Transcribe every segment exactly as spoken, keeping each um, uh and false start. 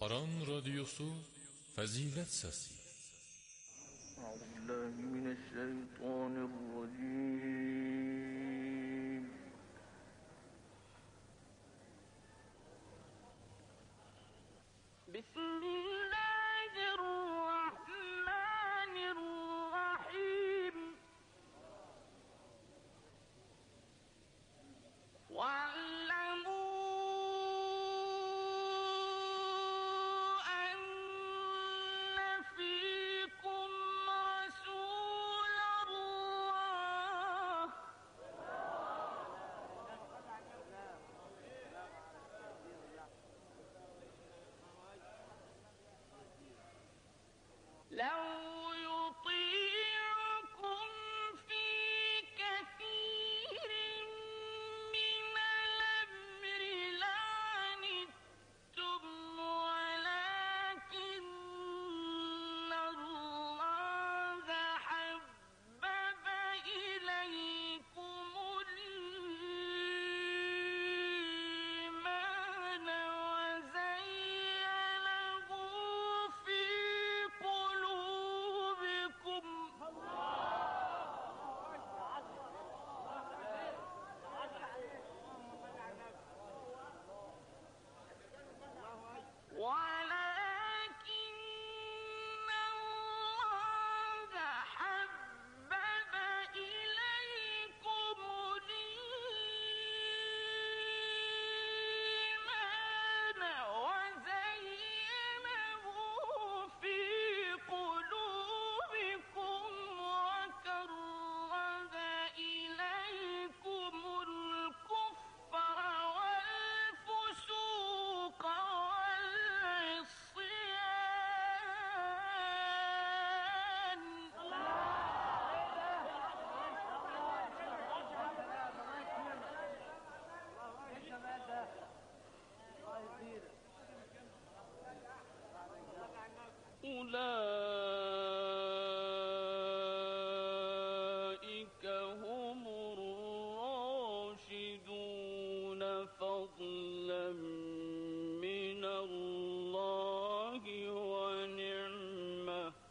Aran Radyosu Fazilet Sesi. Euzubillahimineşşeytanirracim. Bismillahirrahmanirrahim. Wa'lamu لو يطيعكم في كثير من الأمر لعنتم ولكن الله حبب إليكم الإيمان وزينه في قلوبكم ولكن الله حبب إليكم الإيمان وزينه في قلوبكم وكره إليكم الكفر والفسوق والعصيان أولئك هم الراشدون فضلا من الله ونعمة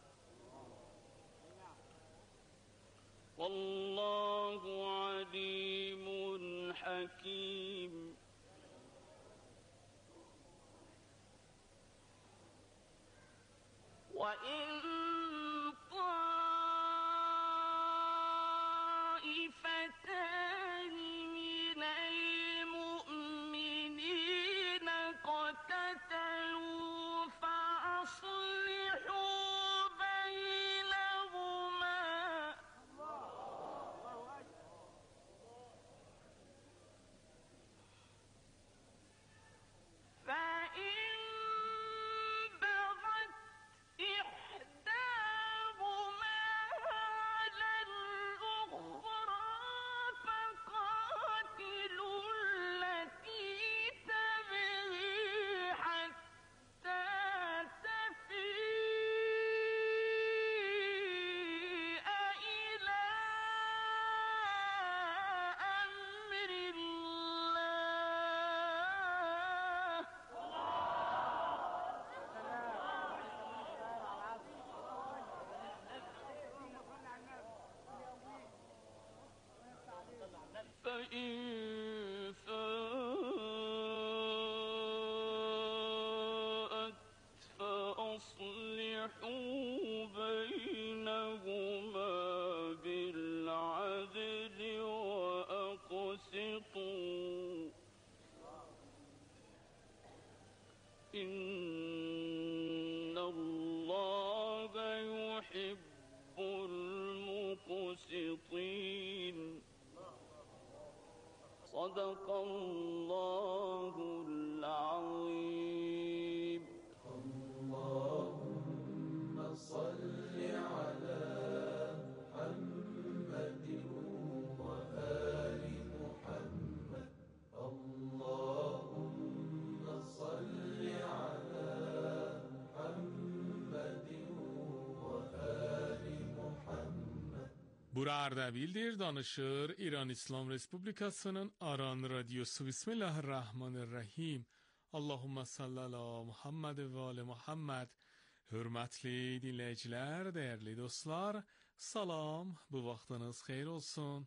والله عليم حكيم وإن طائفتان من المؤمنين اقتتلوا فأصلحوا بينهما فإن بغت إحداهما على الأخرى فقاتلوا التي تبغي حتى تفيء إلى أمر الله فإن فاءت فأصلحوا بينهما بالعدل وأقسطوا إن الله يحب المقسطين صدق الله العظيم. اللهم صل على محمد وآل محمد. اللهم صل على محمد وآل محمد. Bura Ardabil'dir. Danışır İran İslam Respublikası'nın Aran Radyosu. Bismillahirrahmanirrahim. Allahumma salli ala Muhammed və ali Muhammed. Hörmətli dinləyicilər, dəyərli dostlar, salam, bu vaxtınız xeyir olsun.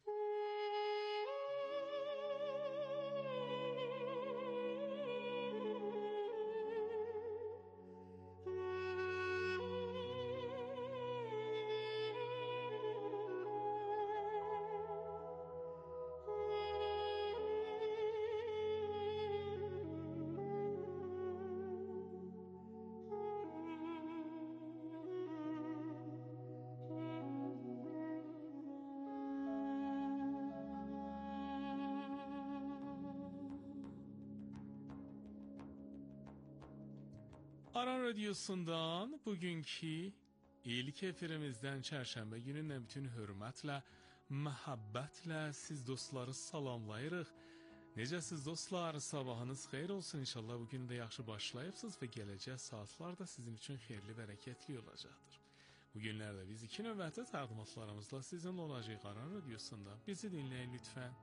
Aran Radyosu'ndan bugünkü ilk efirimizden çərşənbə günündən bütün hörmətlə, məhəbbətlə siz dostları salamlayırıq. Necəsiz dostlar? Sabahınız xeyir olsun. İnşallah bugün də yaxşı başlayıbsınız və gələcək saatlar da sizin üçün xeyirli, bərəkətli olacaqdır. Bugünlərdə biz iki növbətli təqdimatlarımızla sizinlə olacaq Aran Radyosu'nda. Bizi dinləyin lütfən.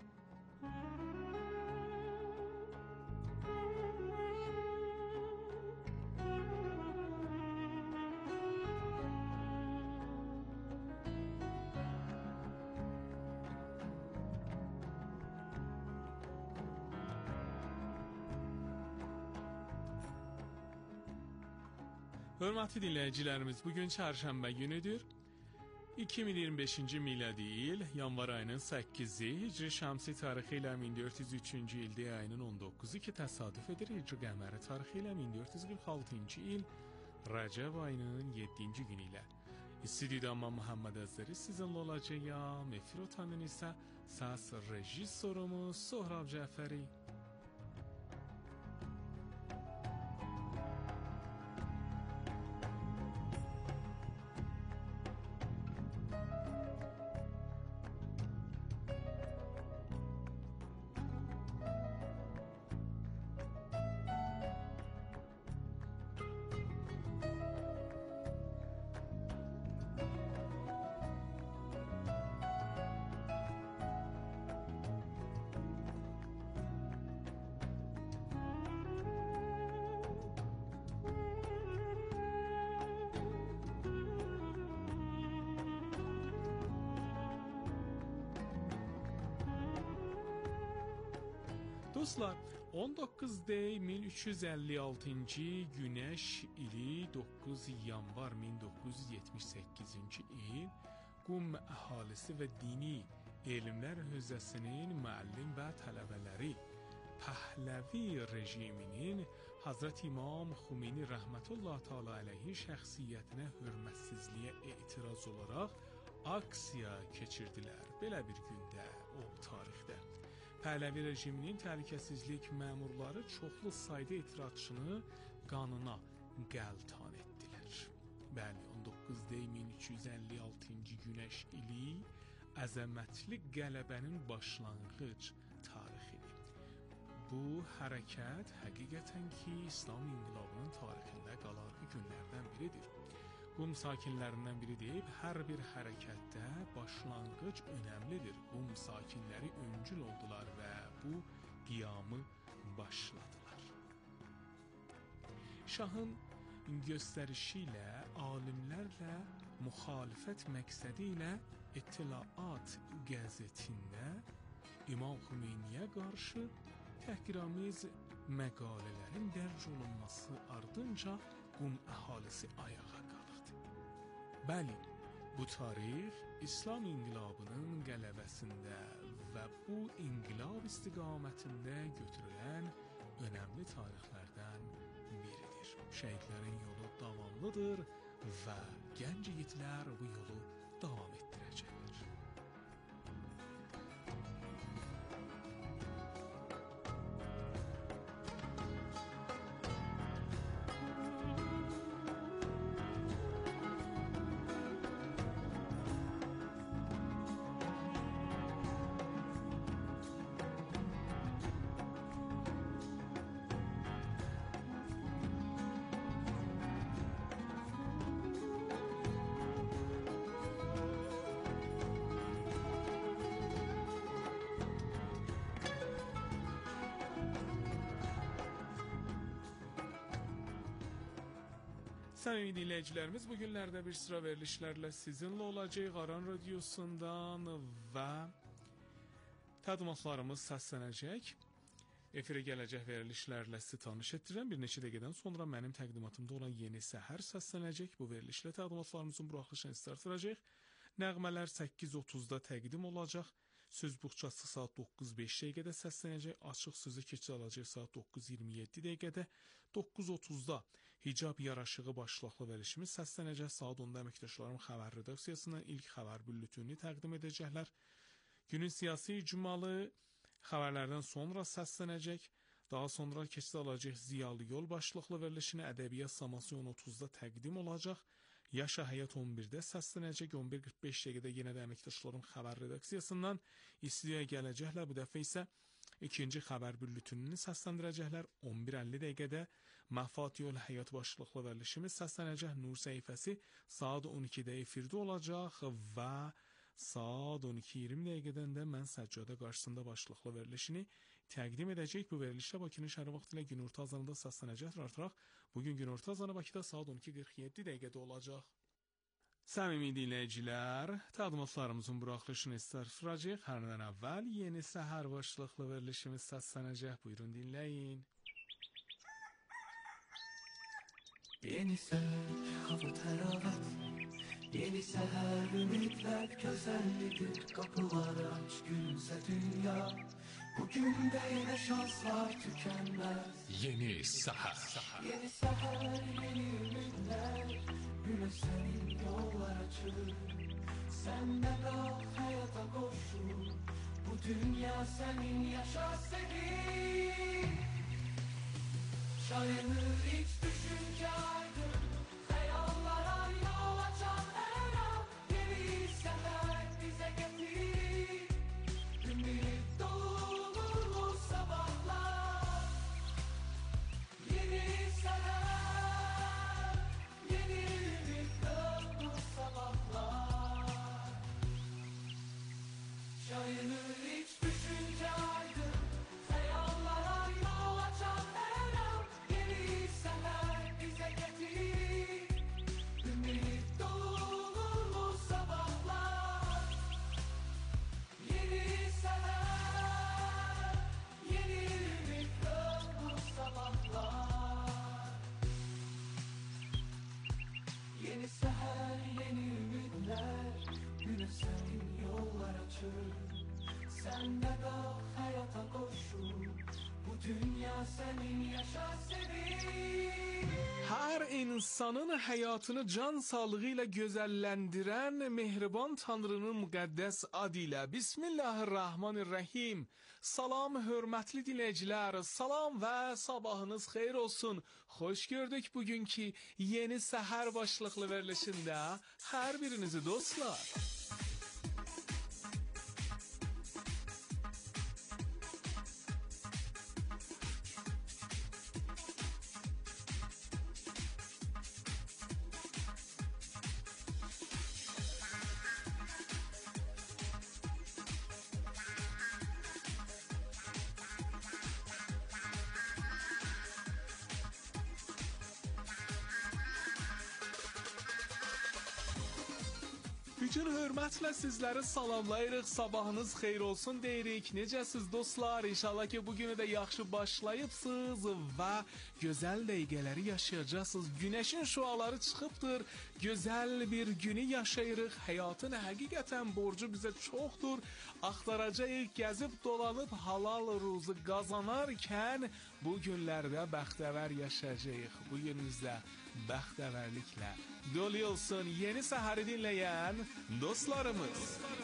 Hörmətli dinləyicilərimiz, bugün çərşənbə günüdür. iki min iyirmi beşinci miladi il, yanvar ayının səkkizi, Hicri Şəmsi tarixi ilə min dörd yüz üçüncü ildə ayının on doqquzu ki təsadüf edir. Hicri Qəməri tarixi ilə min dörd yüz qırx altıncı il, Rəcəb ayının yeddinci günü ilə. İstudiyada Muhammed Əzəri sizinlə olacağım. Efir otanın isə səs rejissorumuz Sohrab Cəfəri. Dostlar, on doqquz dey min üç yüz əlli altıncı Günəş ili doqquz yanvar min doqquz yüz yetmiş səkkizinci il Qum əhalisi və dini elmlər hövzəsinin müəllim və tələbələri Pəhləvi rejiminin Hazreti İmam Xümeyni rəhmətullah təala əleyhi şəxsiyyətinə hörmətsizliyə etiraz olaraq aksiya keçirdilər. Belə bir gündə, o tarixdə. Pəhləvi rejiminin təhlükəsizlik məmurları çoxlu sayda etirazçını qanına qəltan etdilər. Bəli, on doqquz dey min üç yüz əlli altıncı Günəş ili əzəmətli qələbənin başlanğıc tarixidir. Bu hərəkət həqiqətən ki, İslam inqilabının tarixində qalan günlərdən biridir. Qum sakinlərindən biri deyib, hər bir hərəkətdə başlanğıc önəmlidir. Qum sakinləri öncül oldular və bu qiyamı başladılar. Şahın göstərişi ilə, alimlərlə müxalifət məqsədi ilə İttilaat qəzetində İmam Xümeyniyə qarşı təhqiramiz məqalələrin dərc olunması ardınca Qum əhalisi ayağa qalxdı. Bəli, bu tarix İslam inqilabının qələbəsində və bu inqilab istiqamətində götürülən önəmli tarixlərdən biridir. Şəhidlərin yolu davamlıdır və gənc yiğitlər bu yolu davam etdirəcəklər. Səmimi dinləyicilərimiz, bu günlərdə bir sıra verilişlərlə sizinlə olacaq Aran Radiosundan və təqdimatlarımız səslənəcək. Efirə gələcək verilişlərlə sizi tanış etdirəm. Bir neçə dəqiqədən sonra mənim təqdimatımda olan Yeni Səhər səslənəcək. Bu verilişlə təqdimatlarımızın buraxılışını startıracaq. Nəğmələr səkkiz otuzda təqdim olacaq. Söz buxçası saat doqquz beş dəqiqədə səslənəcək. Açıq sözü keçid alacaq saat doqquz iyirmi yeddi dəqiqədə. doqquz otuzda Hicab yaraşığı başlıqlı verilişimiz səslənəcək. Saat onda əməkdaşlarım xəbər redaksiyasından ilk xəbər bülletini təqdim edəcəklər. Günün siyasi icmalı xəbərlərdən sonra səslənəcək. Daha sonra keçid alacaq Ziyalı Yol başlıqlı verilişini ədəbiyyat saması on otuzda təqdim olacaq. Yaşa Həyat on birdə səslənəcək. on bir qırx beş dəqiqədə yenə də əməkdaşlarım xəbər redaksiyasından istudiyaya gələcəklər. Bu dəfə isə ikinci xəbər bülletinini səsləndirəcəklər. on bir əlli dəqiqədə Məfatihul Həyat başlıqlı verilişimiz səslənəcək. Nur səhifəsi saat on ikidə efirdə olacaq və saat on iki iyirmi dəqiqədən də Mən Səccadə qarşısında başlıqlı verilişini təqdim edəcək. Bu verilişlə Bakının şəhəri vaxtı ilə günorta azanında səslənəcəkdir. Artıq bugün günorta azanı Bakıda saat on iki qırx yeddi dəqiqədə olacaq. Səmimi dinləyicilər, təqdimatlarımızın buraxılışını startıracaq. Hər nədən əvvəl Yeni Səhər başlıqlı verilişimiz səslənəcək. Buyurun dinləyin. Yeni seher, hava təravət. Yeni seher, ümitler güzellidir. Kapılar aç, gülümse dünya. Bugün de yine şanslar tükenmez. Yeni Səhər. Yeni seher, yeni ümitler. Güne senin yollar açır. Senle kal, hayata koşur. Bu dünya senin, yaşa senin. Şayanır iç düşünce aydın. Hayallara yol açan her an. Yeni seher bize getir. Ümit dolu sabahlar. Yeni seher, yeni ümit dolu sabahlar. Şayanır iç düşünce aydın. Hayallara yol açan her an. Yeni seher bize getir. Ümit dolu sabahlar. Yeni seher, yeni ümit dolu sabahlar. Yeni seher, yeni ümitler. Güne senin yollar açır. Sen de kal, hayata koşur. Bu dünya senin, yaşa senin. Hər insanın həyatını can sağlığı ilə gözəlləndirən mehriban Tanrının müqəddəs adı ilə Bismillahirrahmanirrahim. Salam hörmətli dinləyicilər, salam və sabahınız xeyir olsun. Xoş gördük bugünkü Yeni Səhər başlıqlı verilişində hər birinizi dostlar. Bütün hörmətlə sizləri salamlayırıq, sabahınız xeyir olsun deyirik. Necəsiz dostlar? İnşallah ki bugünü də yaxşı başlayıbsınız və gözəl dəqiqələri yaşayacaqsınız. Günəşin şüaları çıxıbdır, gözəl bir günü yaşayırıq. Həyatın həqiqətən borcu bizə çoxdur. Axtaracağıq, gəzib dolanıb halal ruzu qazanarkən bu günlərdə bəxtəvər yaşayacağıq. Bu günümüzdə bəxtəvərliklə dolu olsun Yeni Səhəri dinləyən dostlarımız.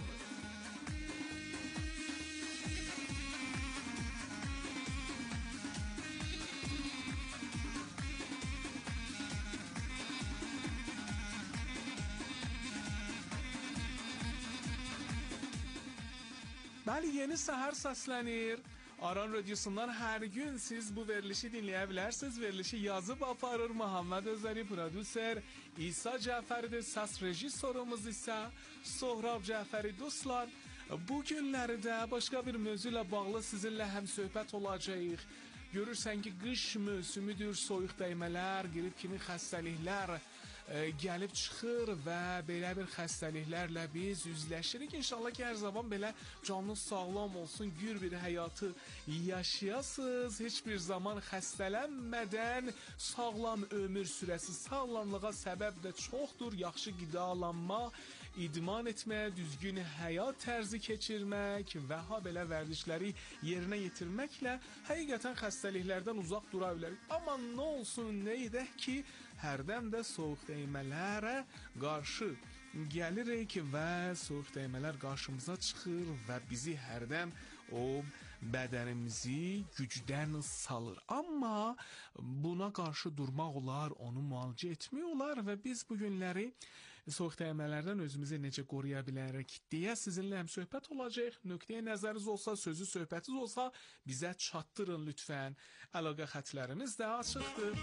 Bəli, Yeni Səhər səslənir. Aran Radiosundan hər gün siz bu verilişi dinləyə bilərsiniz. Verilişi yazıb aparır Muhammed Özəri, prodüser İsa Cəfəridir, səs rejissorumuz isə Sohrab Cəfəri. Dostlar, bu günlərdə başqa bir mövzu ilə bağlı sizinlə həm söhbət olacağıq. görürsən ki, qış mövsümüdür, soyuq dəymələr, qrip kimi xəstəliklər e, gəlib çıxır və belə bir xəstəliklərlə biz üzləşirik. İnşallah ki, hər zaman belə canınız sağlam olsun, gür bir həyatı yaşayasınız. Heç bir zaman xəstələnmədən sağlam ömür sürəsi, sağlamlığa səbəb də çoxdur. Yaxşı qidalanma, idman etmək, düzgün həyat tərzi keçirmək və ha belə vərdişləri yerinə yetirməklə həqiqətən xəstəliklərdən uzaq dura bilərik. Amma nə olsun, nə edək ki, hərdən də soyuq dəymələrə qarşı gəlirik və soyuq dəymələr qarşımıza çıxır və bizi hərdən o bədənimizi gücdən salır. Amma buna qarşı durmaq olar, onu müalicə etmək olar və biz bu günləri soyuq dəymələrdən özümüzü necə qoruya bilərik deyə sizinlə həm söhbət olacaq. Nöqtəyə nəzəriniz olsa, sözü söhbətiniz olsa bizə çatdırın lütfən. Əlaqə xətlərimiz də açıqdır.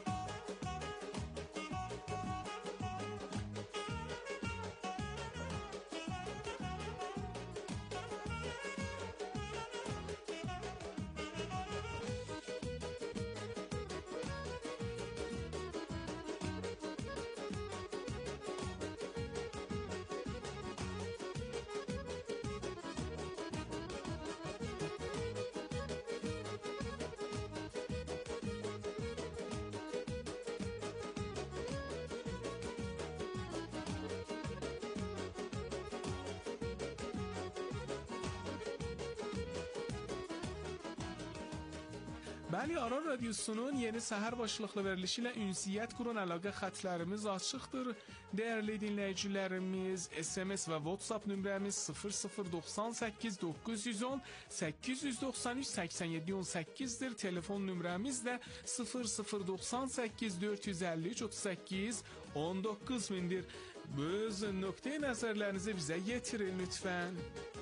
Bəli, Aran Radyosu'nun yeni səhər başlıqlı verilişi ilə ünsiyyət qurun. Əlaqə xətlərimiz açıqdır. Dəyərli dinləyicilərimiz, S M S və WhatsApp nömrəmiz sıfır sıfır doxsan səkkiz doqquz yüz on səkkiz yüz doxsan üç səksən yeddi on səkkizdir. Telefon nömrəmiz də sıfır sıfır doxsan səkkiz dörd yüz əlli üç otuz səkkiz on doqquz mindir. Öz nöqtəyə nəzərlərinizi bizə yetirin lütfən.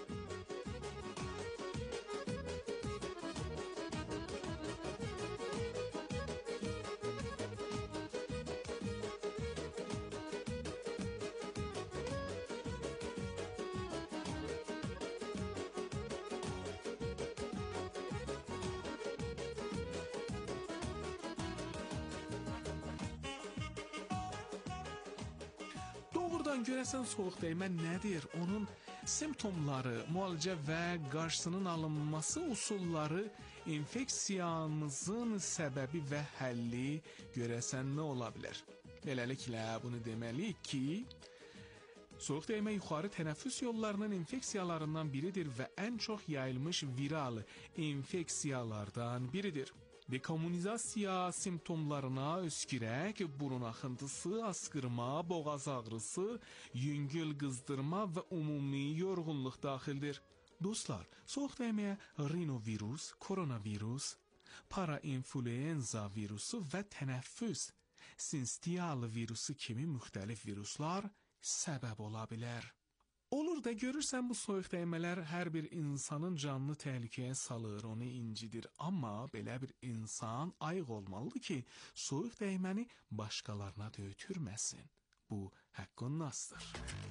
Doğrudan görəsən soyuq dəymə nədir? Onun simptomları, müalicə və qarşısının alınması usulları, infeksiyamızın səbəbi və həlli görəsən nə ola bilər? Beləliklə bunu deməliyik ki, soyuq dəymə yuxarı tənəffüs yollarının infeksiyalarından biridir və ən çox yayılmış viral infeksiyalardan biridir. Dekommunizasiya simptomlarına öskürək, burun axıntısı, asqırma, boğaz ağrısı, yüngül qızdırma və ümumi yorğunluq daxildir. Dostlar, soyuq dəyməyə rinovirus, koronavirus, parainfluenza virusu və tənəffüs sinstial virusu kimi müxtəlif viruslar səbəb ola bilər. Olur da görürsən bu soyuq dəymələr hər bir insanın canını təhlükəyə salır, onu incidir. Amma belə bir insan ayıq olmalıdır ki, soyuq dəyməni başqalarına da ötürməsin. Bu haqqın nasdır.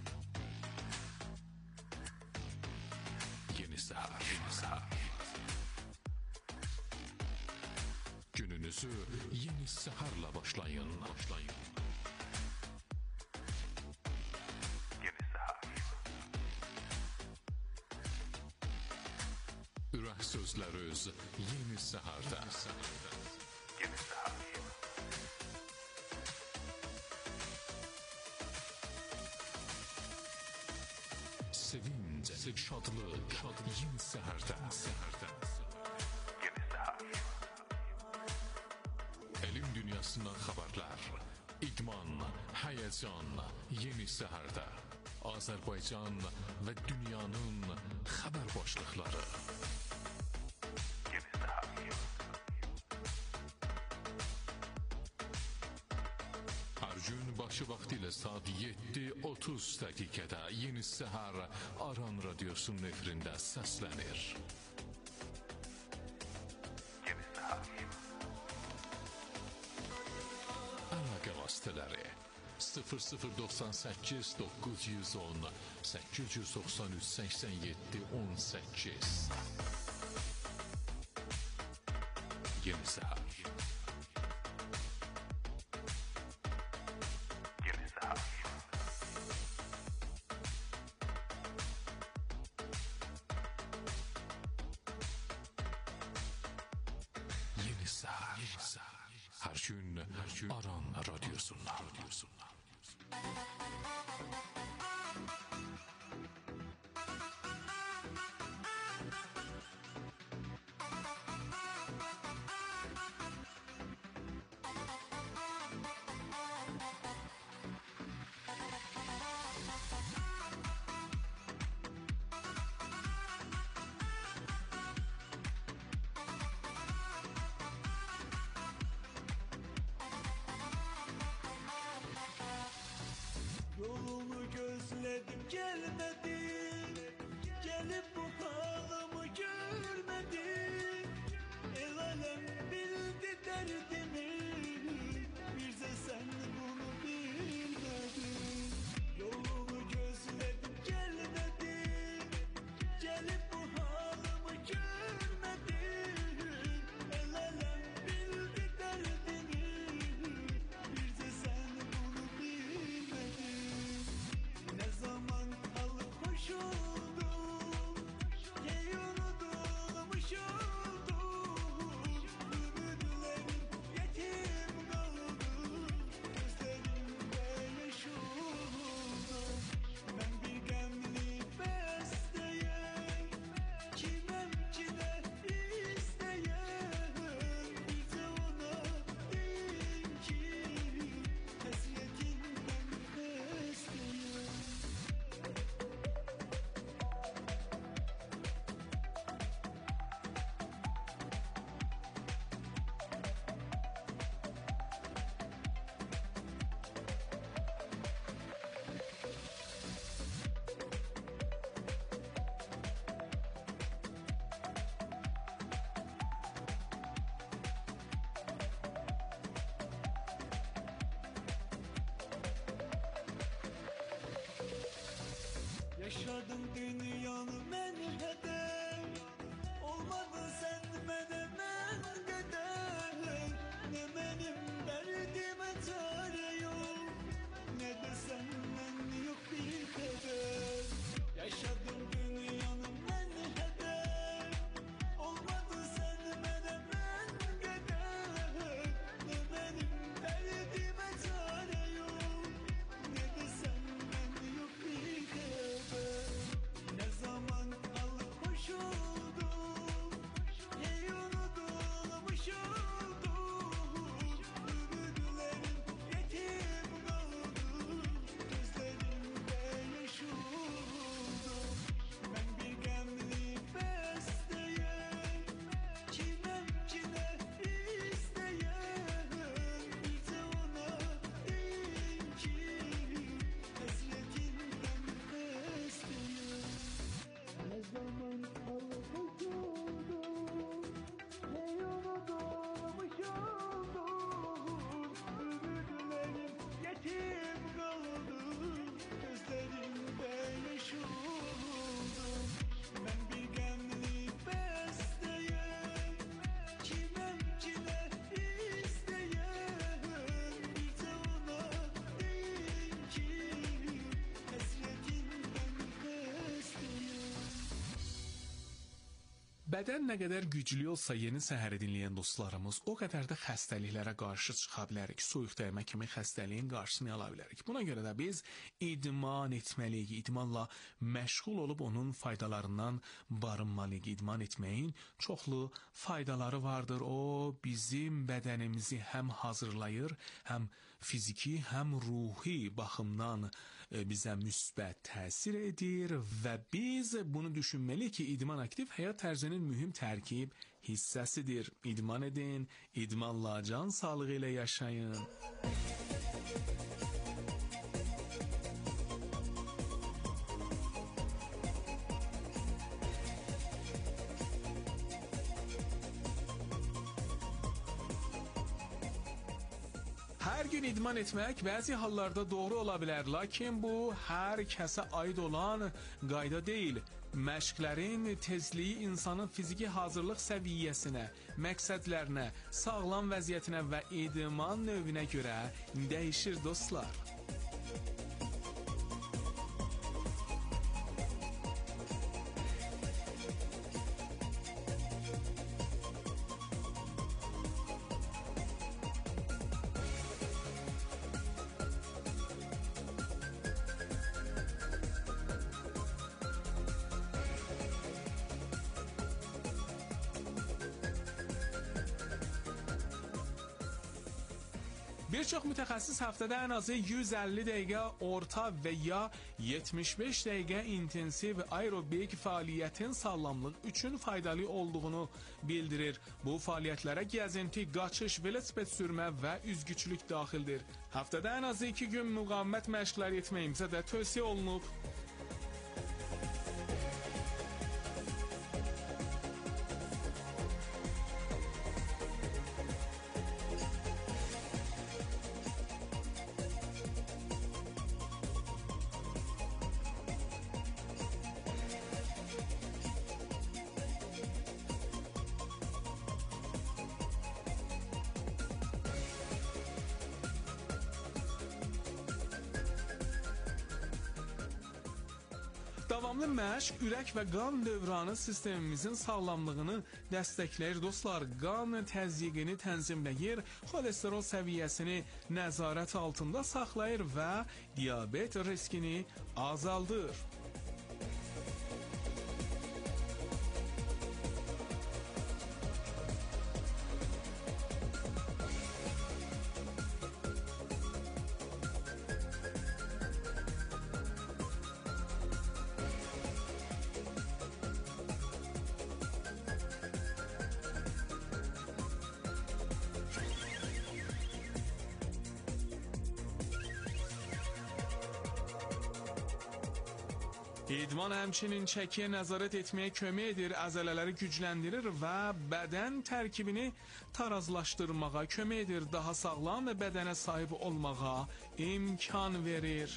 Yeni səhər, yeni səhər. Gününüzü yeni səhərlə başlayın. başlayın. Ürək sözləriniz yeni səhərdə. Yeni səhər. Sevinç, şadlıq, yeni səhərdə. Yeni səhər. Elm dünyasından xəbərlər, idman, həyəcan, yeni səhərdə. Azərbaycan və dünyanın xəbər başlıqları. Gün başı vaxtı ilə saat yeddi otuz dəqiqədə Yeni Səhər Aran Radyosu'nun efirində səslənir. Yeni Səhər. Əlaqə vasitələri sıfır sıfır doxsan səkkiz doqquz yüz on səkkiz yüz doxsan üç səksən yeddi on səkkiz. Yeni Səhər. Yeni Səhər. Yeni Səhər. Hər gün, hər gün Aran radyosundan. radyosundan. Yolunu gözledim gelmedin, gelip bu halımı görmedin. El alem bildi derdimi, bir de sen bunu bilmedin. Yolunu gözledim gelmedin, gelip bu halımı görmedin. El alem bildi derdimi, bir de sen bunu bilmedin. Ne zaman alıp hoş oldum, ey unutulmuş oldum. Ümitlerim yetim kaldı, gözlerimde yaş oldu. Ben bir gemli besteyim, kimem kime isteyim. Bir de ona deyin ki, hasretimden besteyim. Yaşadım dünyanı menheden, olmadı sen menemen geden. Ne benim derdime çare yok, ne de senden yok bir keder. Yaşadım dünyanı menheden, olmadı sen menemen geden. Ne benim derdime çare yok, ne de senden yok bir keder. Ne zaman alıp hoş oldum, ey unutulmuş oldum. Ümitlerim yetim kaldı, gözlerimde yaş oldu. Ben bir gemli besteyim, kimem kime isteyim. Bir de ona deyin ki, hasretimden besteyim. Ne zaman alıp hoş oldum, ey unutulmuş oldum. Ümitlerim yetim kaldı, gözlerimde yaş oldu. Ben bir gemli besteyim, kimem kime isteyim. Bir de ona deyin ki, hasretimden besteyim. Bədən nə qədər güclü olsa Yeni Səhəri dinləyən dostlarımız, o qədər də xəstəliklərə qarşı çıxa bilərik. Soyuq dəymə kimi xəstəliyin qarşısını ala bilərik. Buna görə də biz idman etməliyik. İdmanla məşğul olub onun faydalarından barınmalıyıq. İdman etməyin çoxlu faydaları vardır. O bizim bədənimizi həm hazırlayır, həm fiziki, həm ruhi baxımdan e, bizə müsbət təsir edir və biz bunu düşünməliyik ki, idman aktiv həyat tərzinin mühüm tərkib hissəsidir. İdman edin, idmanla can sağlığı ilə yaşayın. Hər gün idman etmək bəzi hallarda doğru ola bilər, lakin bu hər kəsə aid olan qayda deyil. Məşqlərin tezliyi insanın fiziki hazırlıq səviyyəsinə, məqsədlərinə, sağlam vəziyyətinə və idman növünə görə dəyişir dostlar. Bir çox mütəxəssis həftədə ən azı yüz əlli dəqiqə orta və ya yetmiş beş dəqiqə intensiv aerobik fəaliyyətin sağlamlıq üçün faydalı olduğunu bildirir. Bu fəaliyyətlərə gəzinti, qaçış, velosiped sürmə və üzgüçülük daxildir. Həftədə ən azı iki gün müqavimət məşqləri etməyimizə də tövsiyə olunub. Davamlı məşq ürək və qan dövranı sistemimizin sağlamlığını dəstəkləyir dostlar. Qan təzyiqini tənzimləyir, xolesterol səviyyəsini nəzarət altında saxlayır və diabet riskini azaldır. İdman həmçinin çəkiyə nəzarət etməyə kömək edir, əzələləri gücləndirir və bədən tərkibini tarazlaşdırmağa kömək edir, daha sağlam və bədənə sahib olmağa imkan verir.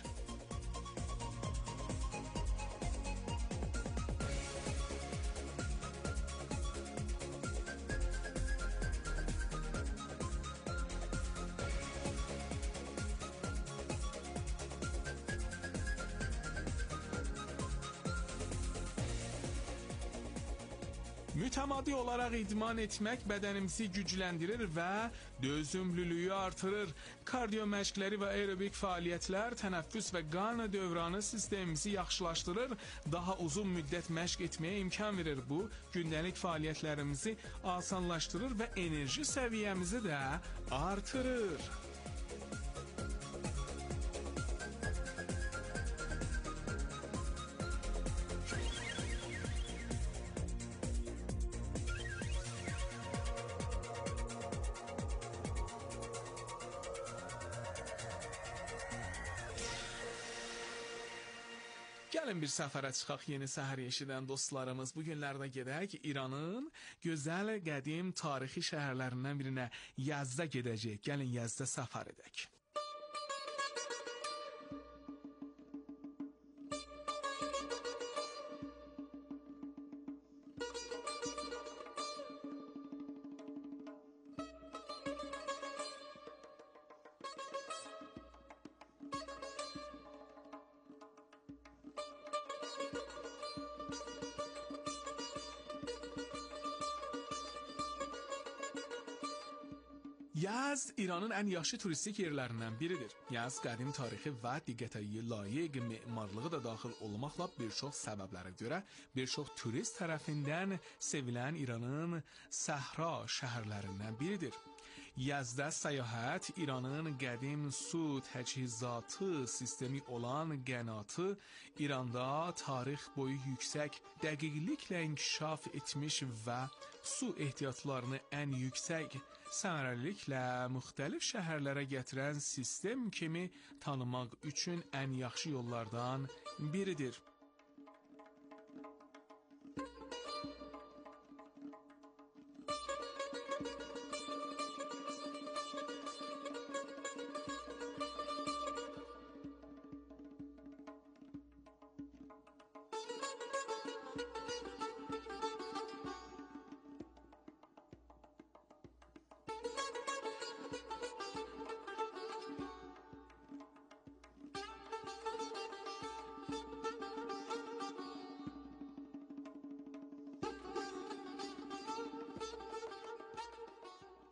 Mütəmadi olaraq idman etmək bədənimizi gücləndirir və dözümlülüyü artırır. Kardio məşqləri və aerobik fəaliyyətlər tənəffüs və qan dövranı sistemimizi yaxşılaşdırır, daha uzun müddət məşq etməyə imkan verir. Bu, gündəlik fəaliyyətlərimizi asanlaşdırır və enerji səviyyəmizi də artırır. Gəlin bir səfərə çıxaq yeni səhər eşidən dostlarımız. Bu günlərdə gedək İranın gözəl, qədim, tarixi şəhərlərindən birinə Yəzdə gedəcək. Gəlin Yəzdə səfər edək. Yezd İranın ən yaxşı turistik yerlərindən biridir. Yezd qədim tarixi və diqqətə layiq memarlığı da daxil olmaqla bir çox səbəblərə görə bir çox turist tərəfindən sevilən İranın səhra şəhərlərindən biridir. Yezdə səyahət İranın qədim su təchizatı sistemi olan qənatı İranda tarix boyu yüksək dəqiqliklə inkişaf etmiş və su ehtiyatlarını ən yüksək səmərəliliklə müxtəlif şəhərlərə gətirən sistem kimi tanımaq üçün ən yaxşı yollardan biridir.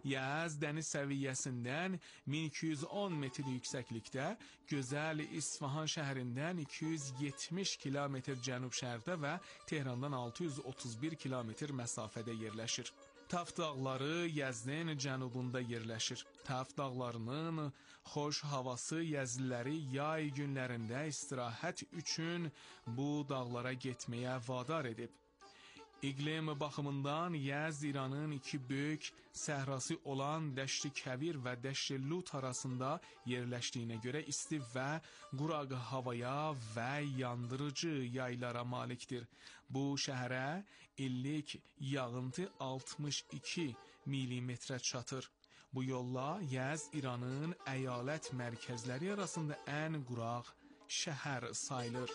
Yəz dəniz səviyyəsindən min iki yüz on metr yüksəklikdə, gözəl İsfahan şəhərindən iki yüz yetmiş kilometr cənub-şərqdə və Tehrandan altı yüz otuz bir kilometr məsafədə yerləşir. Taf dağları Yəzdin cənubunda yerləşir. Taf dağlarının xoş havası Yəzliləri yay günlərində istirahət üçün bu dağlara getməyə vadar edib. İqlim baxımından Yezd İranın iki böyük səhrası olan Dəşti Kəvir və Dəşti Lut arasında yerləşdiyinə görə isti və quraq havaya və yandırıcı yaylara malikdir. Bu şəhərə illik yağıntı altmış iki milimetrə çatır. Bu yolla Yezd İranın əyalət mərkəzləri arasında ən quraq şəhər sayılır.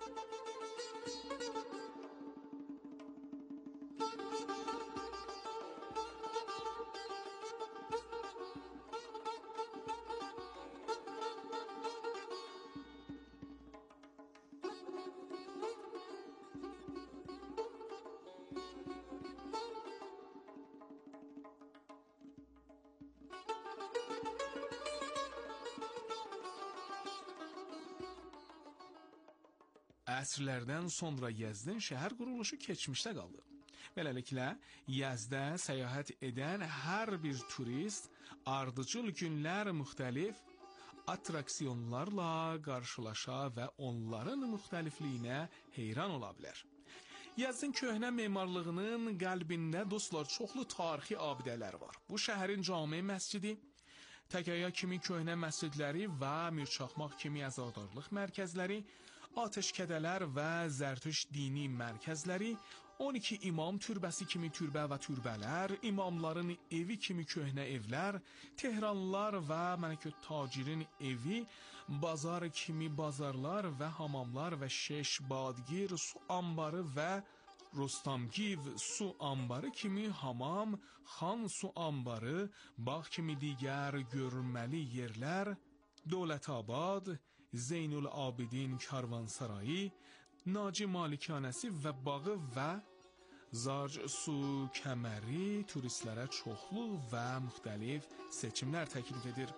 Əsrlərdən sonra Yezdin şəhər quruluşu keçmişdə qaldı. Beləliklə, Yezdə səyahət edən hər bir turist ardıcıl günlər müxtəlif atraksiyonlarla qarşılaşa və onların müxtəlifliyinə heyran ola bilər. Yezdin köhnə memarlığının qəlbində dostlar çoxlu tarixi abidələr var. Bu şəhərin cami məscidi, Təkəyə kimi köhnə məscidləri və Mirçaxmaq kimi əzadarlıq mərkəzləri, Ateşkədələr və Zərtüş dini mərkəzləri, on iki imam türbəsi kimi türbə və türbələr, imamların evi kimi köhnə evlər, Tehranlılar və Məlikü tacirin evi, bazar kimi bazarlar və hamamlar və şeş badgir su ambarı və Rostamgiv su ambarı kimi hamam, xan su ambarı, bağ kimi digər görülməli yerlər, Dövlətabad, Zeynul Abidin Karvansarayı, Naci Malikanəsi və bağı və Zarc su kəməri turistlərə çoxlu və müxtəlif seçimlər təklif edir.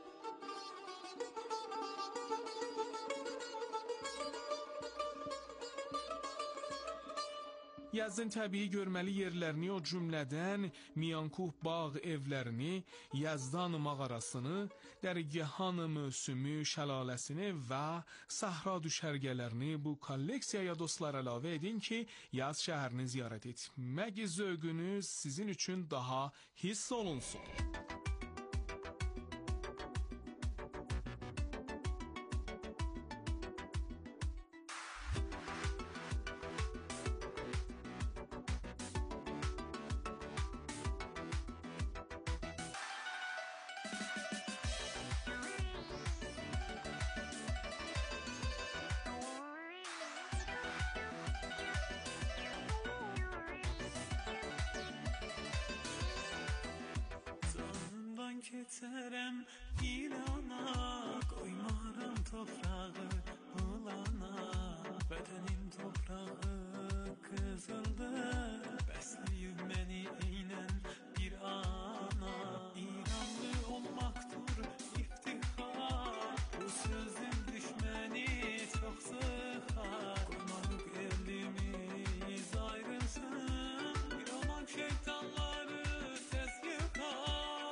Yezdin təbii görməli yerlərini, o cümlədən Miyankuh bağ evlərini, Yezdan mağarasını, Dərgəhan mövsümü şəlaləsini və sahra düşərgələrini bu kolleksiyaya dostlar əlavə edin ki, Yezd şəhərini ziyarət etmək zövqünüz sizin üçün daha hiss olunsun. Keçərəm İrana, qoymaram toprağı bulana, vətənim toprağı qızıldır, bəsləyib məni eynən bir ana. İranlı olmaqdır iftixar, bu sözün düşməni çox sıxar, qoymarıq elimiz ayrılsın, bir olan şeytanları tez yıxar.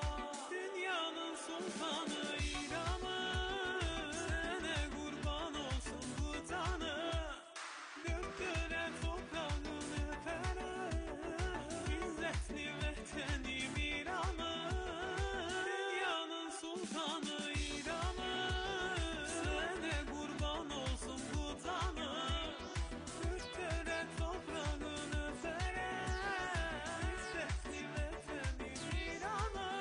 Sultanı İran'ı, sene kurban olsun bu tanı, döktüre toprağını öperem, İzzetli vətənim İran'ı, dünyanın sultanı İran'ı, sene kurban olsun bu tanı, döktüre toprağını öperem, İzzetli vətənim İran'ı.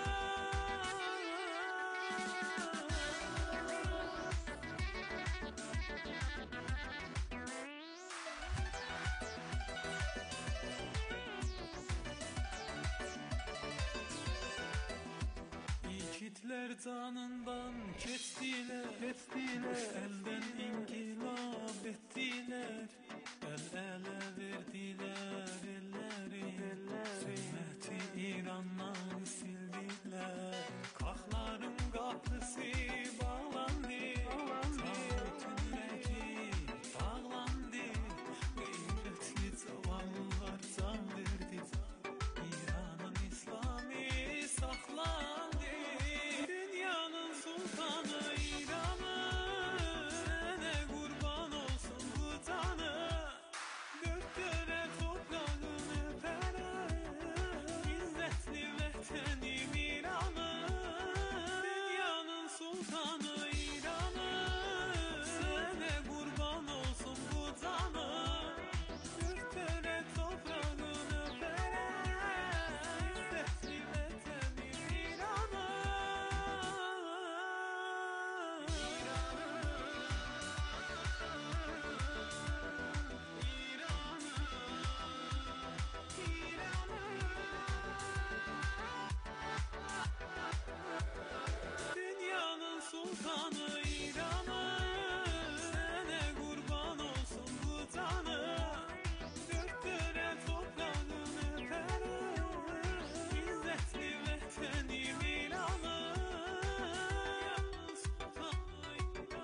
Yiğitler canından keçtiler, keçtiler, elden inkılap ettiler, el ele verdiler elleri, elleri. Sünneti İran'dan sildiler. Kahların kapısı bağlandı, Tağutun ürəki bağlandı, Qeyrətli cavanlar can verdi, İranın İslamı saxlandı. Dünyanın sultanı İranı, sənə qurban olsun bu canı, dörd dörə toprağını öpərəm, İzzətli vətənim İranı. Dünyanın sultanı İranı, sənə qurban olsun bu canı, dörd dörə toprağını öpərəm, İzzətli vətənim İranı. Dünyanın sultanı İranı, sənə qurban olsun bu canı, dörd dörə toprağını öpərəm, İzzətli vətənim İranı. Sultanı İranı.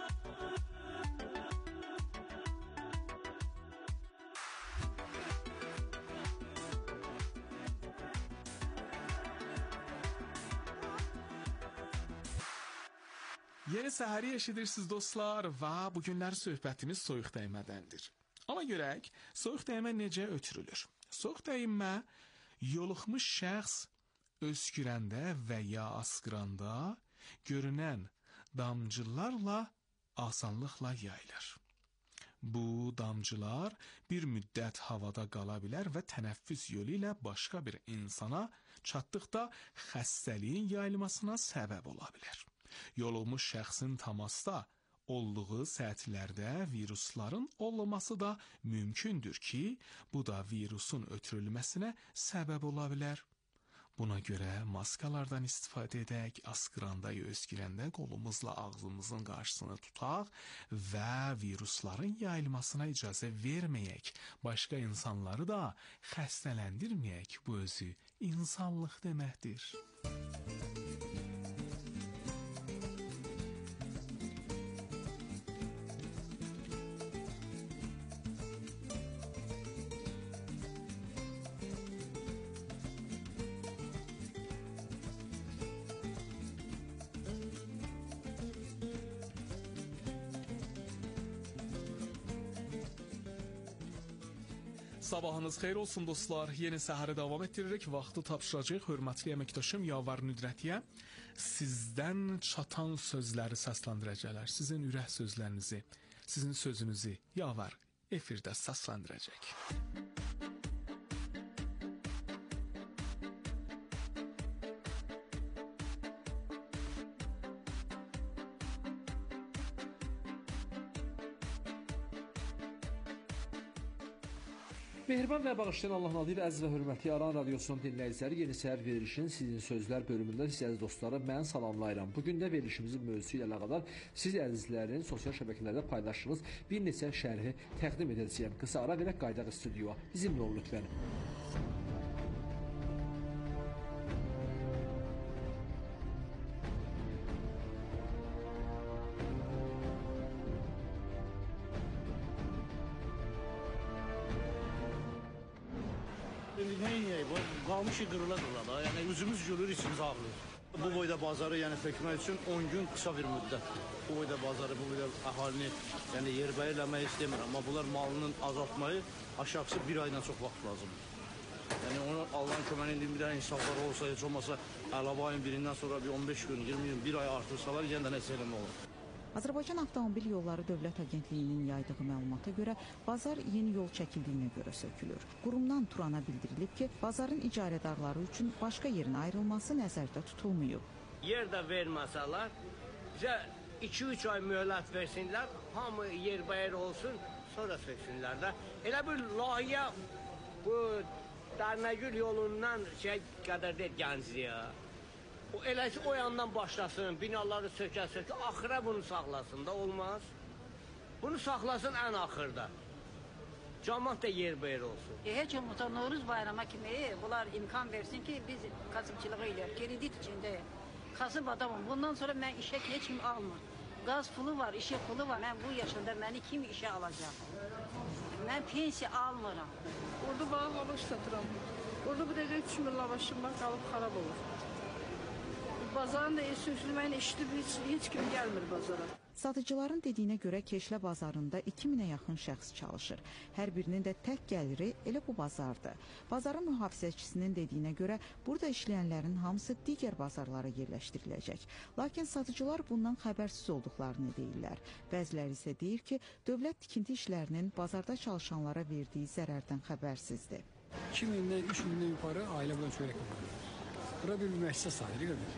Yeni səhəri eşidirsiniz dostlar və bugünlər söhbətimiz soyuq dəymədəndir. Amma görək, soyuq dəymə necə ötürülür? Soyuq dəymə yoluxmuş şəxs öskürəndə və ya asqıranda görünən damcılarla asanlıqla yayılır. Bu damcılar bir müddət havada qala bilər və tənəffüs yolu ilə başqa bir insana çatdıqda xəstəliyin yayılmasına səbəb ola bilər. Yoluxmuş şəxsin təmasda olduğu səthlərdə virusların olması da mümkündür ki, bu da virusun ötürülməsinə səbəb ola bilər. Buna görə maskalardan istifadə edək, asqıranda, öskürəndə qolumuzla ağzımızın qarşısını tutaq və virusların yayılmasına icazə verməyək. Başqa insanları da xəstələndirməyək. Bu özü insanlıq deməkdir. Sabahınız xeyir olsun dostlar. Yeni səhəri davam etdiririk. Vaxtı tapşıracaq hörmətli əməkdaşım Yavar Nüdrətiyə sizdən çatan sözləri səsləndirəcəklər. Sizin ürək sözlərinizi, sizin sözünüzü Yavar efirdə səsləndirəcək. Mehriban və bağışlayan Allahın adı ilə əziz və hörmətli Aran Radiosunun dinləyiciləri, Yeni Səhər verilişinin Sizin Sözlər bölümündə siz əziz dostları mən salamlayıram. Bugün də verilişimizin mövzusu ilə əlaqədar siz əzizlərin sosial şəbəkələrdə paylaşdığınız bir neçə şərhi təqdim edəcəyəm. Qısa ara verək qaydaq studioya. Bizimlə olun lütfən. Qalmışı qırıla qırıla da, yəni üzümüz gülür, içimiz ağrır. Bu boyda bazarı yəni sökmək üçün on gün qısa bir müddətdir. Bu boyda bazarı, bu boyda əhalini yəni yerbəyer eləmək istəmir, amma bunlar malının azaltmayı aşağısı bir aydan çox vaxt lazımdır. Yəni onu Allahın köməyi ilə bir dənə insanlar olsa, heç olmasa əlavə ayın birindən sonra bir on beş gün, iyirmi gün, bir ay artırsalar yenə də nəsə eləmə olur. Azərbaycan Avtomobil Yolları Dövlət Agentliyinin yaydığı məlumata görə bazar yeni yol çəkildiyinə görə sökülür. Qurumdan Turana bildirilib ki, bazarın icarədarları üçün başqa yerin ayrılması nəzərdə tutulmayıb. Yer də verməsələr, bizə iki üç ay möhlət versinlər, hamı yerbəyer olsun, sonra söksünlər də. Elə bir layihə bu Dərnəgül yolundan şey qədər deyil Gəncliyə. O eləsi o yandan başlasın, binaları sökə-sökə, axıra bunu saxlasın da olmaz. Bunu saxlasın ən axırda. cəmaət də yerbəyer olsun. E, heç olmasa Novruz bayramı kimi bunlar imkan versin ki, biz kasıbçılığı eləyək, kredit içindəyik. Kasıb adamım. Bundan sonra mən işə heç kim almır. Qaz pulu var, işə pulu var. Mən bu yaşında məni kim işə alacaq? Mən pensiya almıram. Orada bana lavaş satıram. Orada bu dəqiqə üç min lavaşım var, qalıb xarab olur. Bazarın da sürüşülməyini eşidib heç, heç kim gəlmir bazara. Satıcıların dediyinə görə Keşlə bazarında iki minə yaxın şəxs çalışır. Hər birinin də tək gəliri elə bu bazardır. Bazarın mühafizəçisinin dediyinə görə burada işləyənlərin hamısı digər bazarlara yerləşdiriləcək. Lakin satıcılar bundan xəbərsiz olduqlarını deyirlər. Bəziləri isə deyir ki, dövlət tikinti işlərinin bazarda çalışanlara verdiyi zərərdən xəbərsizdir. iki mindən, üç mindən yuxarı ailə buna çörək verir. Bura bir müəssisə sahibi qədər.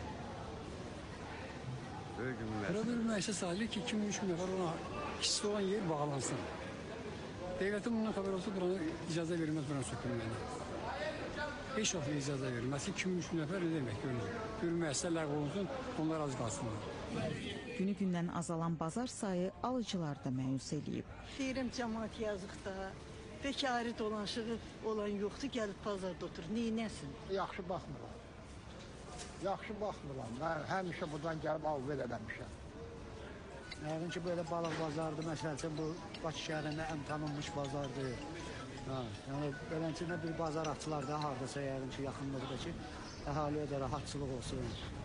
Bura bir müəssisə sahibi ki, iki min, üç min nəfər ona kişisi olan yer bağlansın. Devlətin bundan xəbər olsa buranı icazə verilməz, buranı sökülməyinə. Heç vaxt icazə verilməz ki, iki min, üç min nəfər ne demək görünür. Bir müəssisə ləğv olunsun, onlar az qalsınlar. Günü-gündən azalan bazar sayı alıcılar da məyus eləyib. Deyirəm, cəmaət yazıq da. Bekari dolanışığı olan yoxdur, gəlib bazarda oturur. Neynəsin? Yaxşı baxmıram. Yaxşı baxmıram. Mən həmişə buradan gəlib alver eləmişəm. Yəqin ki, belə balıq bazardır. Məsələn, bu Bakı şəhərində ən tanınmış bazardır. Ha, yəni, beləncə bir bazar açılar da hardasa yəqin ki, yaxınlıqda ki, əhaliyə də rahatçılıq olsun.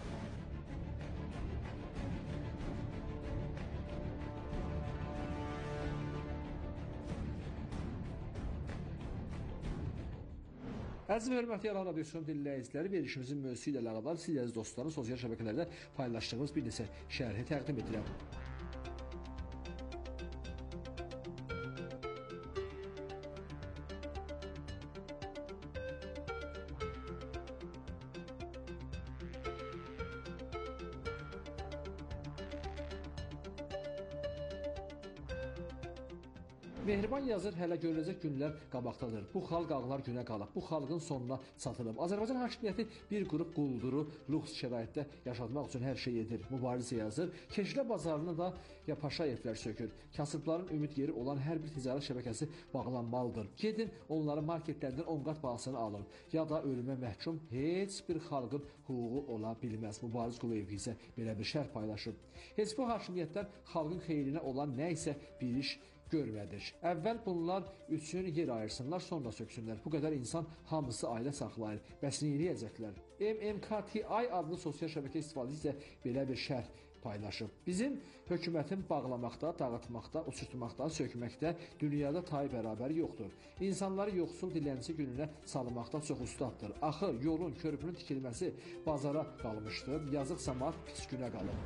Əziz və hörmətli Alan Radiosunun dinləyiciləri, verilişimizin mövzusu ilə əlaqədar siz əziz dostların sosial şəbəkələrdə paylaşdığımız bir neçə şərhi təqdim edirəm. Mehriban yazır, hələ görüləcək günlər qabaqdadır. Bu xalq ağlar günə qalıb, bu xalqın sonuna çatılıb. Azərbaycan hakimiyyəti bir qrup qulduru lüks şəraitdə yaşatmaq üçün hər şey edir. Mübarizə yazır, Keşlə bazarını da ya Paşayevlər sökür. Kasıbların ümid yeri olan hər bir ticarət şəbəkəsi bağlanmalıdır. Gedin, onları marketlərdən on qat bahasını alın. Ya da ölümə məhkum heç bir xalqın hüququ ola bilməz. Mübariz Quliyev isə belə bir şərh paylaşıb. Heç bu hakimiyyətdən xalqın xeyrinə olan nə isə bir iş görmədir. Əvvəl bunlar üçün yer ayırsınlar, sonra söksünlər. Bu qədər insan hamısı ailə saxlayır. Bəs nə edəcəklər? M M K T I adlı sosial şəbəkə istifadəçisi isə belə bir şərh paylaşıb. Bizim hökumətin bağlamaqda, dağıtmaqda, uçurtmaqda, sökməkdə dünyada tayı bərabəri yoxdur. İnsanları yoxsul dilənçi gününə salmaqda çox ustaddır. Axı yolun, körpünün tikilməsi bazara qalmışdı. Yazıq cəmaət pis günə qalıb.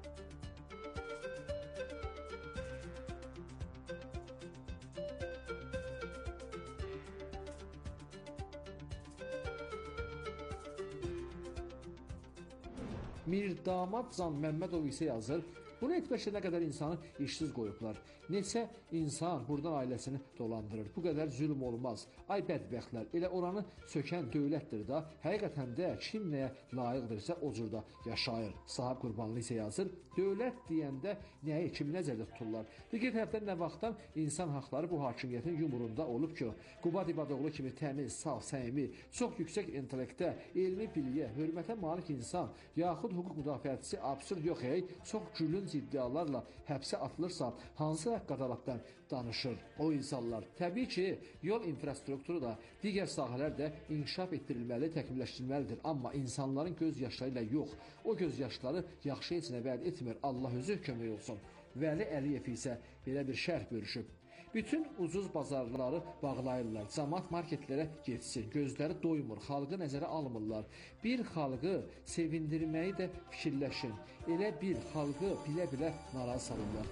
Mirdamad Can Məmmədov isə yazır, bunu etməklə nə qədər insanı işsiz qoyublar. Neçə insan buradan ailəsini dolandırır. Bu qədər zülm olmaz. Ay bədbəxtlər, elə oranı sökən dövlətdir da, həqiqətən də kim nəyə layiqdirsə o cürdə yaşayır. Sahib Qurbanlı isə yazır, dövlət deyəndə nəyi, kimi nəzərdə tuturlar. Digər tərəfdən nə vaxtdan insan haqları bu hakimiyyətin yumurunda olub ki, Qubad İbadoğlu kimi təmiz, sağ, səmimi, çox yüksək intellektə, elmi biliyə, hörmətə malik insan, yaxud hüquq müdafiəçisi absurd yox, ey, çox gülün iddialarla həbsə atılırsa, hansı haqq ədalətdən danışır o insanlar? Təbii ki, yol infrastrukturu da, digər sahələr də inkişaf etdirilməli, təkmilləşdirilməlidir. Amma insanların göz yaşları ilə yox, o göz yaşları yaxşı heç nə vəd etmir. Allah özü kömək olsun. Vəli Əliyev isə belə bir şərh bölüşüb. Bütün ucuz bazarları bağlayırlar, cəmaət marketlərə getsin, gözləri doymur, xalqı nəzərə almırlar. Bir xalqı sevindirməyi də fikirləşin, elə bir xalqı bilə-bilə narazı salırlar.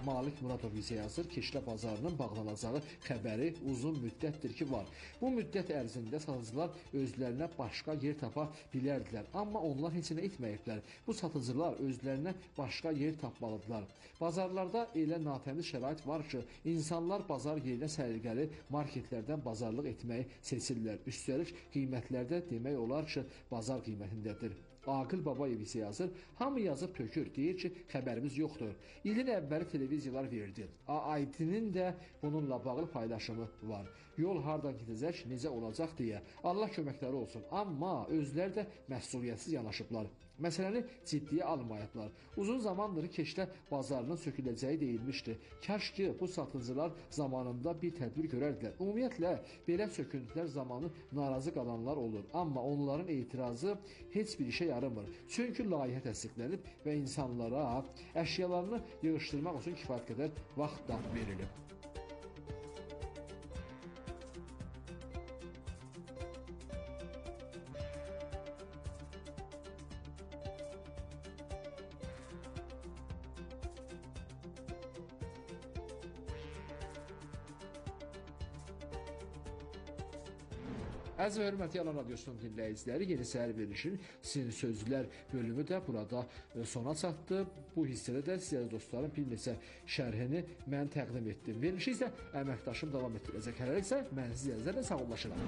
Malik Muradov isə yazır, Keçilə bazarının bağlanacağı xəbəri uzun müddətdir ki var. Bu müddət ərzində satıcılar özlərinə başqa yer tapa bilərdilər, amma onlar heç nə etməyiblər. Bu satıcılar özlərinə başqa yer tapmalıdırlar. Bazarlarda elə natəmiz şərait var ki, insanlar bazar yerinə səliqəli marketlərdən bazarlıq etməyi seçirlər. Üstəlik qiymətlərdə demək olar ki, bazar qiymətindədir. Aqil Babayev isə yazır, hamı yazıb tökür, deyir ki, xəbərimiz yoxdur. İlin əvvəli televiziyalar verdi. A I T-nin də bununla bağlı paylaşımı var. Yol hardan gedəcək, necə olacaq deyə. Allah köməkləri olsun. Amma özləri də məsuliyyətsiz yanaşıblar. Məsələni ciddiyə almayıblar. Uzun zamandır Keçilə bazarının söküləcəyi deyilmişdi. Kaş ki, bu satıcılar zamanında bir tədbir görərdilər. Ümumiyyətlə, belə söküntülər zamanı narazı qalanlar olur. Amma onların etirazı heç bir işə yaramır. Çünki layihə təsdiqlənib və insanlara əşyalarını yığışdırmaq üçün kifayət qədər vaxt da verilib. Əziz və hörmətli Yalan Radiosunun dinləyiciləri, yeni səhər verilişin Sizin Sözlər bölümü də burada sona çatdı. Bu hissədə də sizə dostlarım bir neçə şərhini mən təqdim etdim. Verilişi isə əməkdaşım davam etdirəcək. Hələlik isə mən sizlərlə sağollaşıram.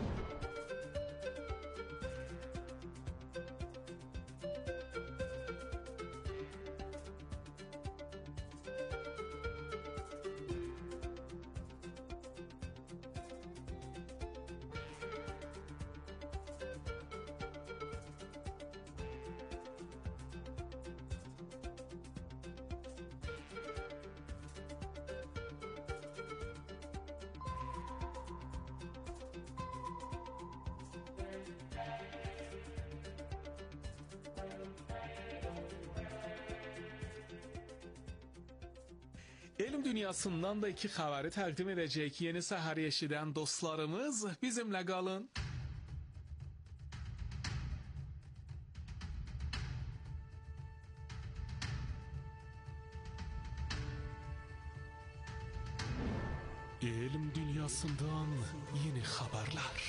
Elm dünyasından da iki xəbəri təqdim edəcək yeni səhər eşidən dostlarımız, bizimlə qalın. Elm dünyasından yeni xəbərlər.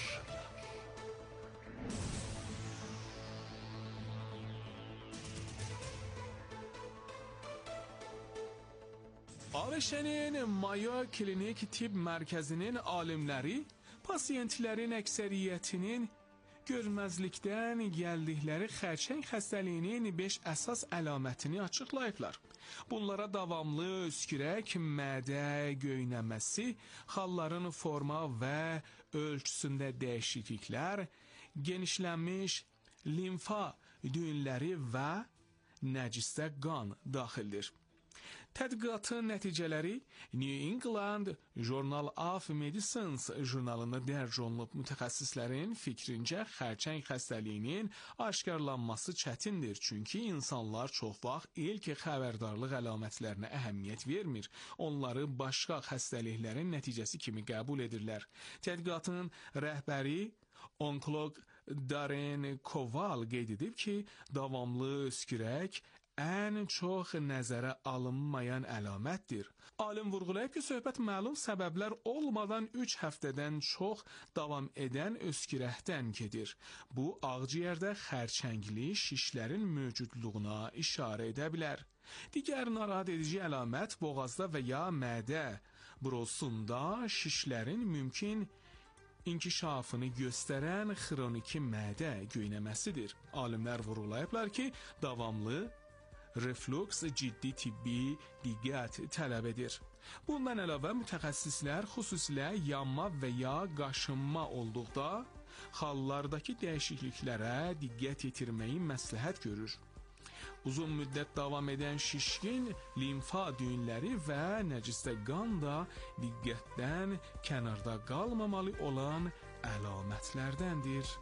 ABŞ-nin Mayo Klinik Tibb Mərkəzinin alimləri pasiyentlərin əksəriyyətinin görməzlikdən gəldikləri xərçəng xəstəliyinin beş əsas əlamətini açıqlayıblar. Bunlara davamlı öskürək, mədə göynəməsi, xalların forma və ölçüsündə dəyişikliklər, genişlənmiş limfa düyünləri və nəcisdə qan daxildir. Tədqiqatın nəticələri New England Journal of Medicine jurnalında dərc olunub. Mütəxəssislərin fikrincə xərçəng xəstəliyinin aşkarlanması çətindir, çünki insanlar çox vaxt ilk xəbərdarlıq əlamətlərinə əhəmiyyət vermir. Onları başqa xəstəliklərin nəticəsi kimi qəbul edirlər. Tədqiqatın rəhbəri onkoloq Darren Koval qeyd edib ki, davamlı öskürək ən çox nəzərə alınmayan əlamətdir. Alim vurğulayıb ki, söhbət məlum səbəblər olmadan üç həftədən çox davam edən öskürəkdən gedir. Bu, ağciyərdə xərçəngli şişlərin mövcudluğuna işarə edə bilər. Digər narahat edici əlamət boğazda və ya mədə brosunda şişlərin mümkün inkişafını göstərən xroniki mədə göynəməsidir. Alimlər vurğulayıblar ki, davamlı refluks ciddi tibbi diqqət tələb edir. Bundan əlavə mütəxəssislər xüsusilə yanma və ya qaşınma olduqda xallardakı dəyişikliklərə diqqət yetirməyi məsləhət görür. Uzun müddət davam edən şişkin limfa düyünləri və nəcisdə qan da diqqətdən kənarda qalmamalı olan əlamətlərdəndir.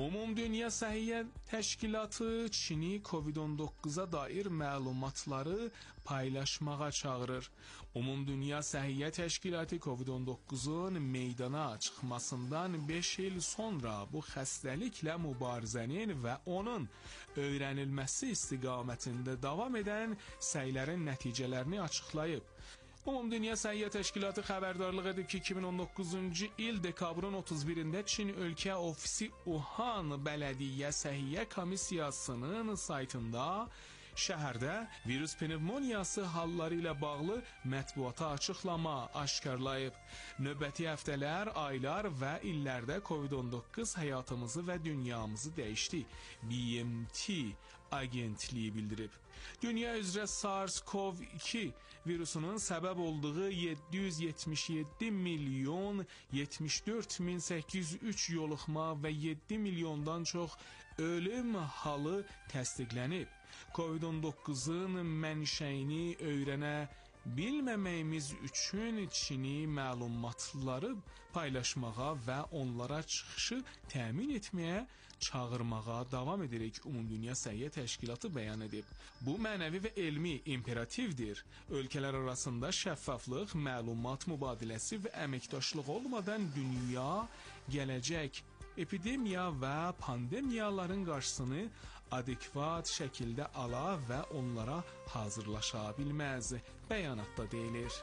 Ümumdünya Səhiyyə Təşkilatı Çini Covid on doqquza dair məlumatları paylaşmağa çağırır. Ümumdünya Səhiyyə Təşkilatı Covid on doqquzun meydana çıxmasından beş il sonra bu xəstəliklə mübarizənin və onun öyrənilməsi istiqamətində davam edən səylərin nəticələrini açıqlayıb. Ümumdünya Səhiyyə Təşkilatı xəbərdarlıq edib ki, iki min on doqquzuncu il dekabrın otuz birində Çin ölkə ofisi Wuhan Bələdiyyə Səhiyyə Komissiyasının saytında şəhərdə virus pnevmoniyası halları ilə bağlı mətbuata açıqlama aşkarlayıb. Növbəti həftələr, aylar və illərdə Covid on doqquz həyatımızı və dünyamızı dəyişdi. B M T agentliyi bildirib. Dünya üzrə SARS-CoV iki virusunun səbəb olduğu yeddi yüz yetmiş yeddi milyon yetmiş dörd min səkkiz yüz üç yoluxma və yeddi milyondan çox ölüm halı təsdiqlənib. Covid on doqquzun mənşəyini öyrənə bilməməyimiz üçün Çini məlumatları paylaşmağa və onlara çıxışı təmin etməyə çağırmağa davam edirik, Ümumdünya Səhiyyə Təşkilatı bəyan edib. Bu mənəvi və elmi imperativdir. Ölkələr arasında şəffaflıq, məlumat mübadiləsi və əməkdaşlıq olmadan dünya gələcək epidemiya və pandemiyaların qarşısını adekvat şəkildə ala və onlara hazırlaşa bilməz, bəyanatda deyilir.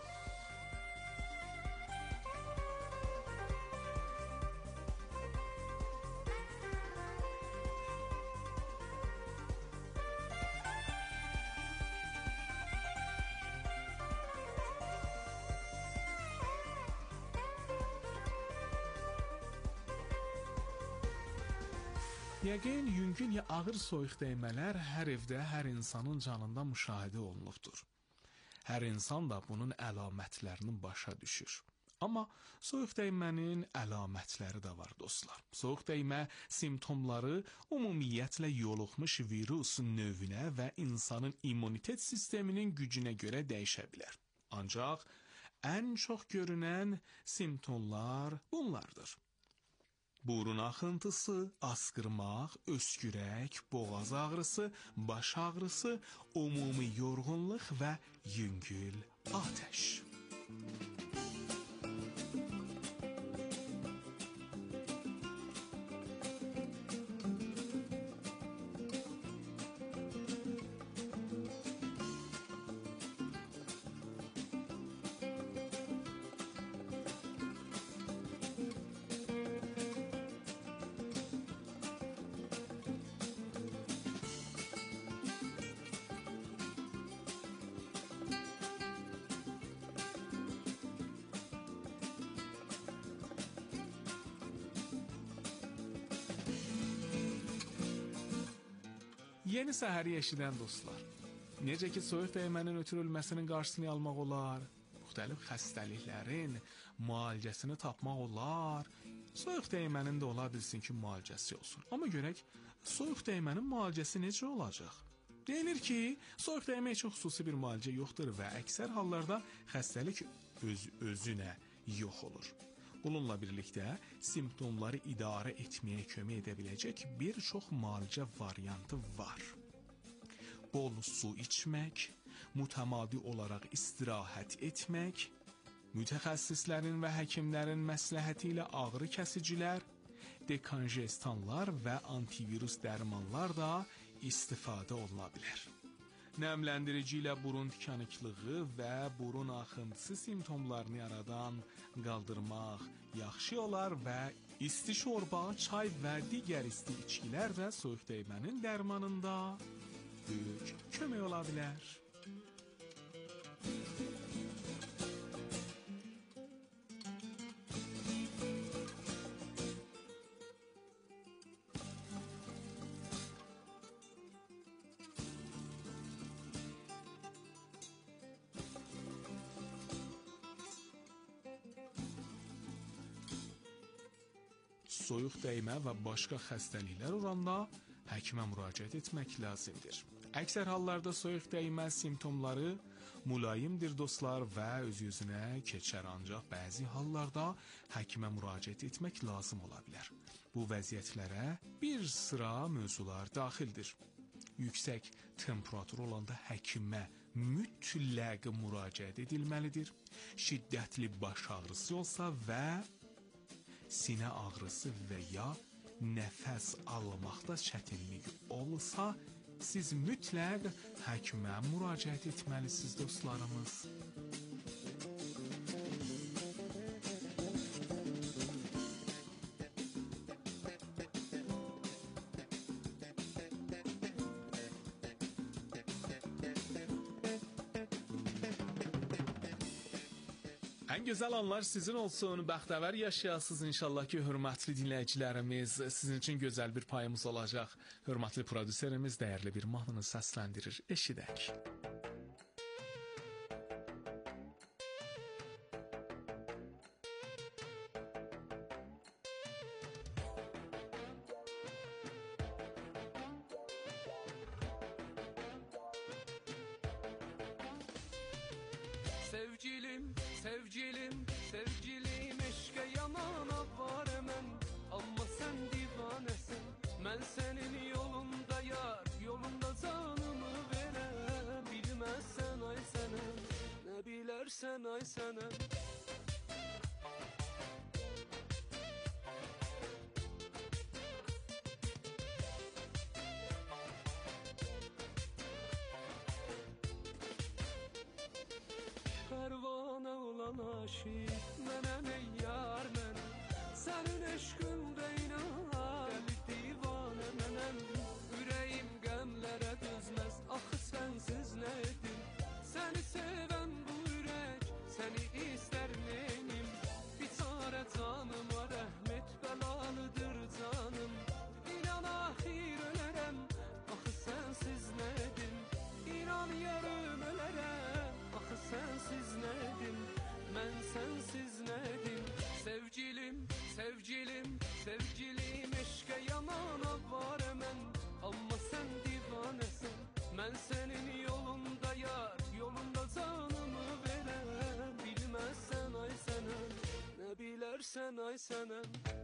Yəqin yüngül ya ağır soyuq dəymələr hər evdə, hər insanın canında müşahidə olunubdur. Hər insan da bunun əlamətlərini başa düşür. Amma soyuq dəymənin əlamətləri də var dostlar. Soyuq dəymə simptomları ümumiyyətlə yoluxmuş virus növünə və insanın immunitet sisteminin gücünə görə dəyişə bilər. Ancaq ən çox görünən simptomlar bunlardır. Burun axıntısı, asqırmaq, öskürək, boğaz ağrısı, baş ağrısı, ümumi yorğunluq və yüngül atəş. Yeni səhəri eşidən dostlar, necə ki soyuq dəymənin ötürülməsinin qarşısını almaq olar, müxtəlif xəstəliklərin müalicəsini tapmaq olar, soyuq dəymənin də ola bilsin ki, müalicəsi olsun. Amma görək, soyuq dəymənin müalicəsi necə olacaq? Deyilir ki, soyuq dəymə üçün xüsusi bir müalicə yoxdur və əksər hallarda xəstəlik öz özünə yox olur. Bununla birlikdə simptomları idarə etməyə kömək edə biləcək bir çox müalicə variantı var. Bol su içmək, mütəmadi olaraq istirahət etmək, mütəxəssislərin və həkimlərin məsləhəti ilə ağrı kəsicilər, dekonjestanlar və antivirus dərmanlar da istifadə oluna bilər. Nəmləndirici ilə burun tikanıklığı və burun axıntısı simptomlarını aradan qaldırmaq yaxşı olar və isti şorba, çay və digər isti içkilər də soyuq dəymənin dərmanında böyük kömək ola bilər. Soyuq dəymə və başqa xəstəliklər olanda həkimə müraciət etmək lazımdır. Əksər hallarda soyuq dəymə simptomları mülayimdir dostlar və öz-özünə keçər, ancaq bəzi hallarda həkimə müraciət etmək lazım ola bilər. Bu vəziyyətlərə bir sıra mövzular daxildir. Yüksək temperatur olanda həkimə mütləq müraciət edilməlidir. Şiddətli baş ağrısı olsa və sinə ağrısı və ya nəfəs almaqda çətinlik olsa, siz mütləq həkimə müraciət etməlisiniz, dostlarımız. Ən gözəl anlar sizin olsun, bəxtəvər yaşayasınız inşallah ki, hörmətli dinləyicilərimiz. Sizin üçün gözəl bir payımız olacaq. Hörmətli prodüserimiz dəyərli bir mahnını səsləndirir. Eşidək. Sevgilim, sevgilim, sevgilim eşke yanana var hemen. Ama sen divanesin, ben senin yolunda yar, yolunda canımı verem. Bilmezsen ay senem, ne bilersen ay senem. Pervane olan aşık menem ey yar menem. Senin eşkünde inan deli divane menem. Yüreğim gemlere düzmez, ah sensiz ne edin. Seni seven bu yürek, seni ister neyim. Bir çare canıma rahmet belalıdır canım. İnan ahir ölerem, ah sensiz ne edin. İnan yarım ölerem, ah sensiz nedim, ben sensiz nedim. Sevgilim, sevgilim, sevgilim eşke yanana var hemen. Ama sen divanesin, ben senin yolunda yar, yolunda canımı verem. Bilmezsen ay senem, ne bilersen ay senem.